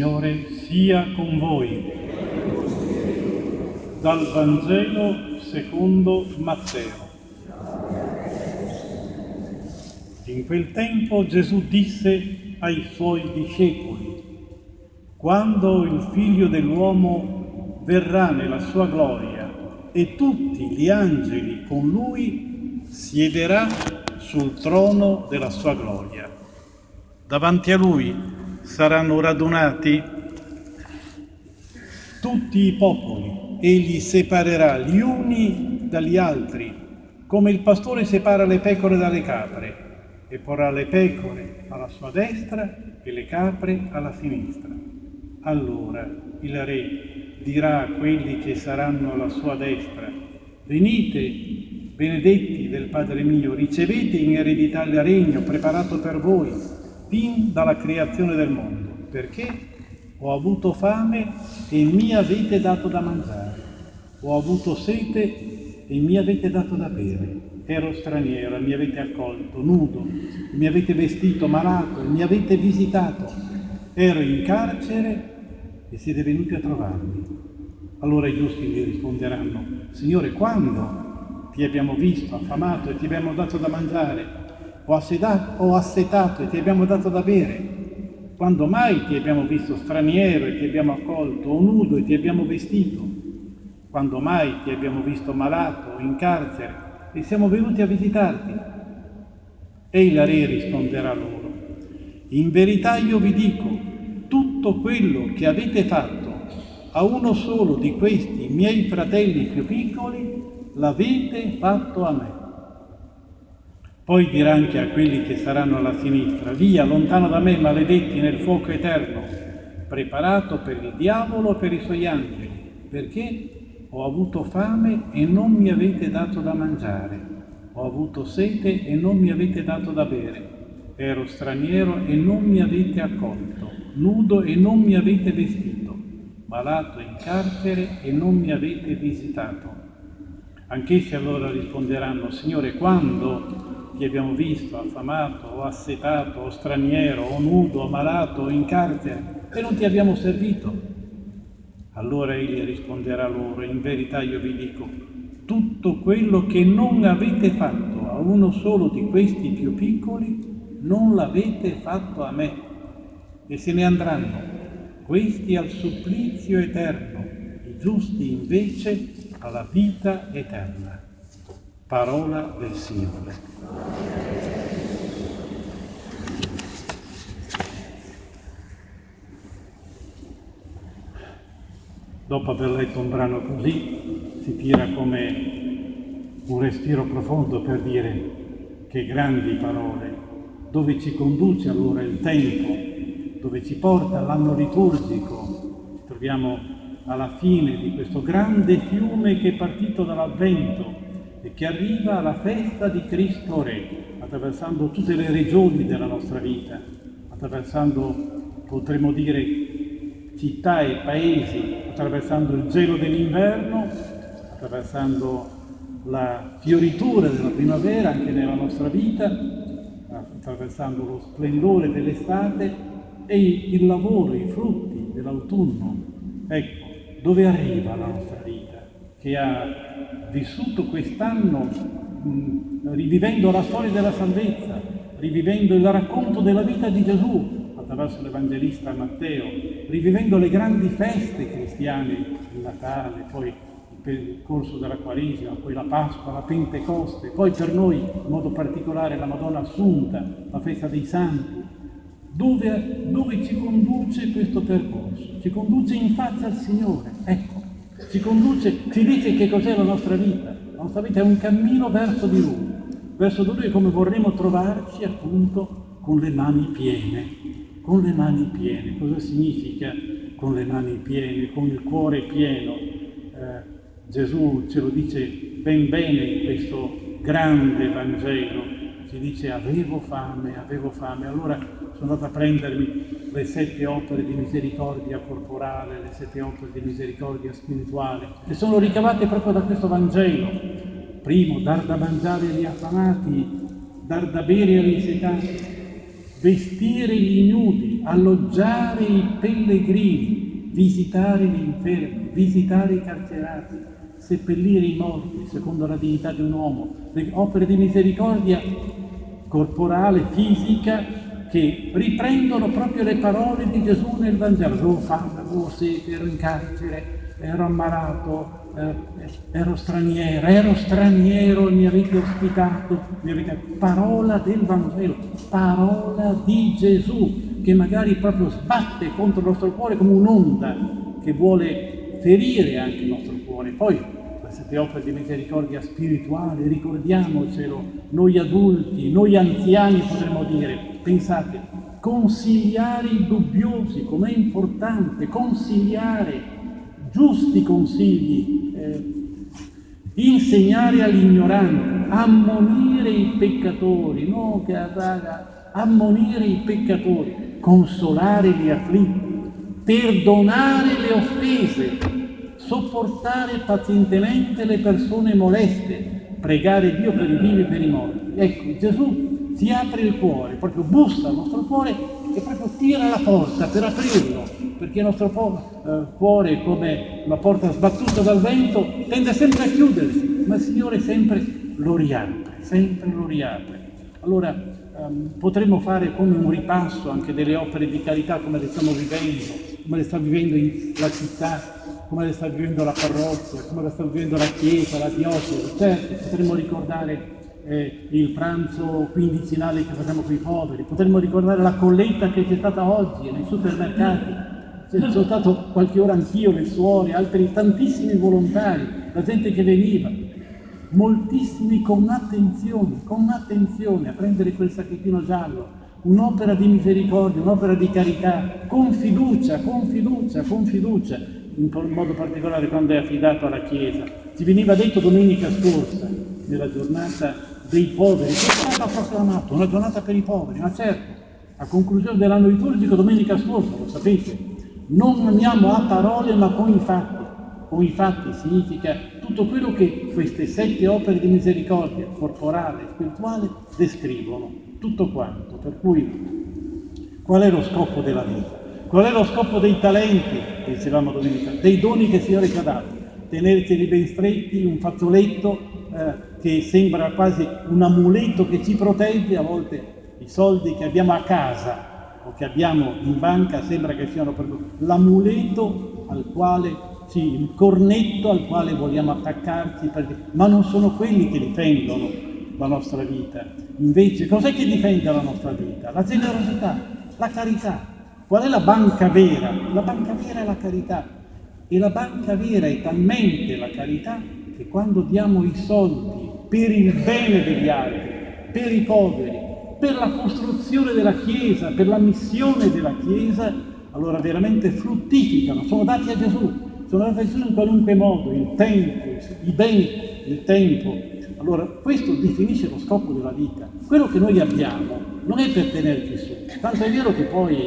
Signore sia con voi. Dal Vangelo secondo Matteo. In quel tempo Gesù disse ai suoi discepoli: quando il Figlio dell'uomo verrà nella sua gloria e tutti gli angeli con lui, siederà sul trono della sua gloria. Davanti a lui saranno radunati tutti i popoli. Egli separerà gli uni dagli altri, come il pastore separa le pecore dalle capre, e porrà le pecore alla sua destra e le capre alla sinistra. Allora il Re dirà a quelli che saranno alla sua destra: venite, benedetti del Padre mio, ricevete in eredità il regno preparato per voi fin dalla creazione del mondo, perché ho avuto fame e mi avete dato da mangiare, ho avuto sete e mi avete dato da bere, ero straniero e mi avete accolto, nudo e mi avete vestito, malato e mi avete visitato, ero in carcere e siete venuti a trovarmi. Allora i giusti gli risponderanno: Signore, quando ti abbiamo visto affamato e ti abbiamo dato da mangiare, o assetato e ti abbiamo dato da bere? Quando mai ti abbiamo visto straniero e ti abbiamo accolto, o nudo e ti abbiamo vestito? Quando mai ti abbiamo visto malato o in carcere e siamo venuti a visitarti? E il Re risponderà loro: in verità io vi dico, tutto quello che avete fatto a uno solo di questi miei fratelli più piccoli, l'avete fatto a me. Poi dirà anche a quelli che saranno alla sinistra: via, lontano da me, maledetti, nel fuoco eterno, preparato per il diavolo e per i suoi angeli, perché ho avuto fame e non mi avete dato da mangiare, ho avuto sete e non mi avete dato da bere, ero straniero e non mi avete accolto, nudo e non mi avete vestito, malato in carcere e non mi avete visitato. Anch'essi allora risponderanno: Signore, quando ti abbiamo visto affamato o assetato o straniero o nudo o malato o in carcere e non ti abbiamo servito? Allora egli risponderà loro: in verità io vi dico, tutto quello che non avete fatto a uno solo di questi più piccoli, non l'avete fatto a me. E se ne andranno, questi al supplizio eterno, i giusti invece alla vita eterna. Parola del Signore. Dopo aver letto un brano così, si tira come un respiro profondo per dire: che grandi parole, dove ci conduce allora il tempo, dove ci porta l'anno liturgico. Ci troviamo alla fine di questo grande fiume che è partito dall'Avvento e che arriva alla festa di Cristo Re, attraversando tutte le regioni della nostra vita, attraversando, potremmo dire, città e paesi, attraversando il gelo dell'inverno, attraversando la fioritura della primavera anche nella nostra vita, attraversando lo splendore dell'estate e il lavoro, i frutti dell'autunno. Ecco, dove arriva la nostra vita, che ha vissuto quest'anno rivivendo la storia della salvezza, rivivendo il racconto della vita di Gesù attraverso l'Evangelista Matteo, rivivendo le grandi feste cristiane, il Natale, poi il corso della Quaresima, poi la Pasqua, la Pentecoste, poi per noi in modo particolare la Madonna Assunta, la festa dei Santi. Dove ci conduce questo percorso? Ci conduce in faccia al Signore, ecco, ci dice che cos'è la nostra vita. La nostra vita è un cammino verso di Lui come vorremmo trovarci appunto con le mani piene. Con le mani piene. Cosa significa con le mani piene, con il cuore pieno? Gesù ce lo dice ben bene in questo grande Vangelo. Ci dice: avevo fame. Allora sono andato a prendermi le 7 opere di misericordia corporale, le 7 opere di misericordia spirituale, che sono ricavate proprio da questo Vangelo. Primo, dar da mangiare agli affamati, dar da bere agli setati, vestire gli nudi, alloggiare i pellegrini, visitare gli infermi, visitare i carcerati, seppellire i morti secondo la dignità di un uomo, le opere di misericordia corporale, fisica, che riprendono proprio le parole di Gesù nel Vangelo. Avevo fame, avevo sete, ero in carcere, ero ammalato, ero straniero, mi avete ospitato, Parola del Vangelo, parola di Gesù, che magari proprio sbatte contro il nostro cuore come un'onda che vuole ferire anche il nostro cuore. Poi queste opere di misericordia spirituale, ricordiamocelo, noi adulti, noi anziani potremmo dire, pensate, consigliare i dubbiosi, com'è importante, consigliare giusti consigli, insegnare agli ignoranti, ammonire i peccatori, no? Ammonire i peccatori, consolare gli afflitti, perdonare le offese, sopportare pazientemente le persone moleste, pregare Dio per i vivi e per i morti. Ecco, Gesù ti apre il cuore, proprio bussa al nostro cuore e proprio tira la porta per aprirlo, perché il nostro cuore, come una porta sbattuta dal vento, tende sempre a chiudersi, ma il Signore sempre lo riapre. Allora potremmo fare come un ripasso anche delle opere di carità come le stiamo vivendo, come le sta vivendo la città, come le sta vivendo la parrocchia, come le sta vivendo la Chiesa, la diocesi. Certo, potremmo ricordare il pranzo quindicinale che facciamo con i poveri, potremmo ricordare la colletta che c'è stata oggi nei supermercati. Sono stato qualche ora anch'io, le suore, altri tantissimi volontari, la gente che veniva, moltissimi con attenzione a prendere quel sacchettino giallo, un'opera di misericordia, un'opera di carità, con fiducia, in modo particolare quando è affidato alla Chiesa. Ci veniva detto domenica scorsa, nella giornata dei poveri, che Papa ha proclamato, una giornata per i poveri, ma certo, a conclusione dell'anno liturgico, domenica scorsa, lo sapete, non amiamo a parole ma con i fatti. Con i fatti significa tutto quello che queste 7 opere di misericordia, corporale e spirituale, descrivono, tutto quanto. Per cui, qual è lo scopo della vita? Qual è lo scopo dei talenti, dicevamo domenica, dei doni che il Signore ci ha dato? Tenerceli ben stretti, un fazzoletto che sembra quasi un amuleto che ci protegge, a volte i soldi che abbiamo a casa o che abbiamo in banca sembra che siano proprio l'amuleto al quale, sì, il cornetto al quale vogliamo attaccarci, ma non sono quelli che difendono la nostra vita. Invece, cos'è che difende la nostra vita? La generosità, la carità. Qual è la banca vera? La banca vera è la carità. E la banca vera è talmente la carità che quando diamo i soldi per il bene degli altri, per i poveri, per la costruzione della Chiesa, per la missione della Chiesa, allora veramente fruttificano, sono dati a Gesù, sono dati a Gesù in qualunque modo, il tempo, i beni, il tempo. Allora questo definisce lo scopo della vita. Quello che noi abbiamo non è per tenerci su, tanto è vero che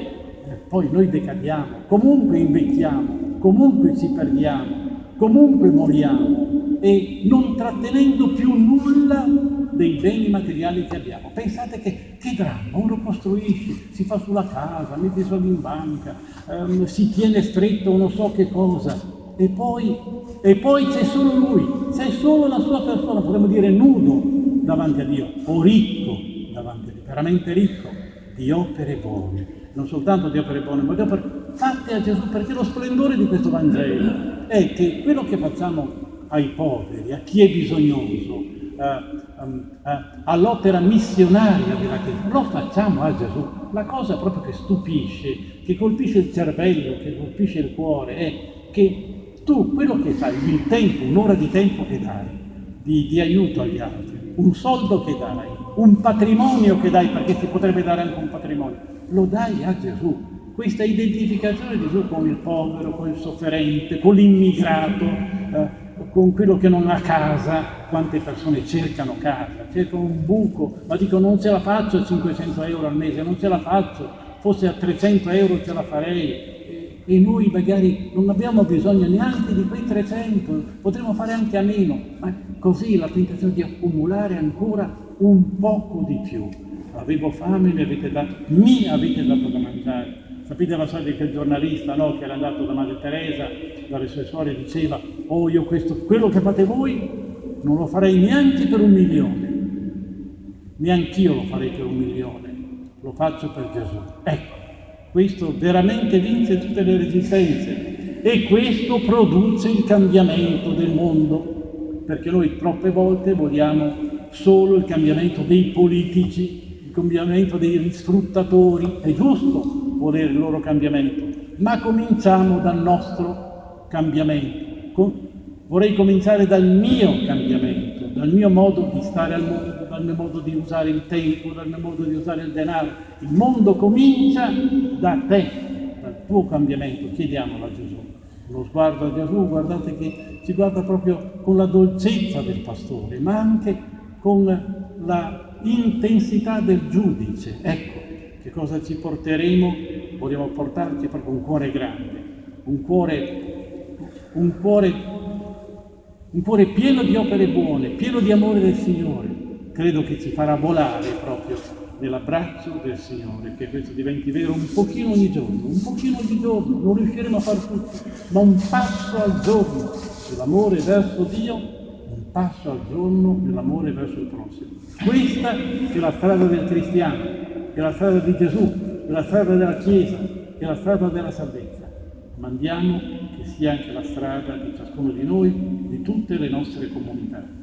poi noi decadiamo, comunque invecchiamo, comunque ci perdiamo, comunque moriamo e non trattenendo più nulla dei beni materiali che abbiamo. Pensate che dramma, uno costruisce, si fa sulla casa, mette i soldi in banca, si tiene stretto non so che cosa e poi c'è solo lui, c'è solo la sua persona, potremmo dire nudo davanti a Dio o ricco davanti a Dio, veramente ricco di opere buone. Non soltanto di opere buone, ma di opere fatte a Gesù, perché lo splendore di questo Vangelo è che quello che facciamo ai poveri, a chi è bisognoso, all'opera missionaria della Chiesa, lo facciamo a Gesù. La cosa proprio che stupisce, che colpisce il cervello, che colpisce il cuore, è che tu quello che fai, il tempo, un'ora di tempo che dai, di aiuto agli altri, un soldo che dai, un patrimonio che dai, perché si potrebbe dare anche un patrimonio, lo dai a Gesù. Questa identificazione di Gesù con il povero, con il sofferente, con l'immigrato, con quello che non ha casa. Quante persone cercano casa, cercano un buco, ma dicono non ce la faccio a 500 euro al mese, non ce la faccio, forse a 300 euro ce la farei. e noi magari non abbiamo bisogno neanche di quei 300, potremmo fare anche a meno, ma così la tentazione di accumulare ancora un poco di più. Avevo fame, mi avete dato da mangiare. Sapete la storia di quel giornalista, no? Che era andato da Madre Teresa, dalle sue suore, diceva: oh, io quello che fate voi non lo farei neanche per 1.000.000, neanch'io lo farei per 1.000.000, lo faccio per Gesù. Ecco, questo veramente vince tutte le resistenze e questo produce il cambiamento del mondo, perché noi troppe volte vogliamo solo il cambiamento dei politici, il cambiamento dei sfruttatori. È giusto volere il loro cambiamento, ma cominciamo dal nostro cambiamento. Vorrei cominciare dal mio cambiamento, dal mio modo di stare al mondo, dal mio modo di usare il tempo, dal mio modo di usare il denaro. Il mondo comincia da te, dal tuo cambiamento. Chiediamolo a Gesù. Lo sguardo a Gesù, guardate che ci guarda proprio con la dolcezza del pastore, ma anche con la intensità del giudice. Ecco, che cosa ci porteremo? Vogliamo portarci proprio un cuore grande, un cuore pieno di opere buone, pieno di amore del Signore. Credo che ci farà volare proprio nell'abbraccio del Signore, che questo diventi vero un pochino ogni giorno, non riusciremo a far tutto, ma un passo al giorno nell'amore verso Dio, un passo al giorno nell'amore verso il prossimo. Questa è la strada del cristiano, è la strada di Gesù, è la strada della Chiesa, è la strada della salvezza. Mandiamo che sia anche la strada di ciascuno di noi, di tutte le nostre comunità.